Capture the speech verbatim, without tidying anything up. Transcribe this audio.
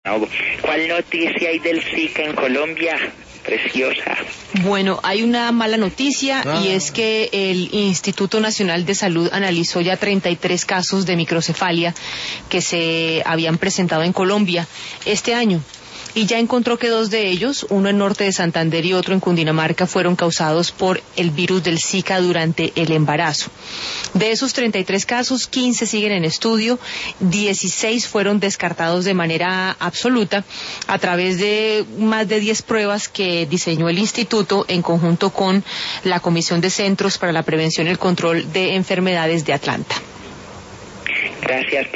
¿Cuál noticia hay del Zika en Colombia? Preciosa. Bueno, hay una mala noticia ah. y es que el Instituto Nacional de Salud analizó ya treinta y tres casos de microcefalia que se habían presentado en Colombia este año. Y ya encontró que dos de ellos, uno en norte de Santander y otro en Cundinamarca, fueron causados por el virus del Zika durante el embarazo. De esos treinta y tres casos, quince siguen en estudio, dieciséis fueron descartados de manera absoluta a través de más de diez pruebas que diseñó el instituto en conjunto con la Comisión de Centros para la Prevención y el Control de Enfermedades de Atlanta. Gracias.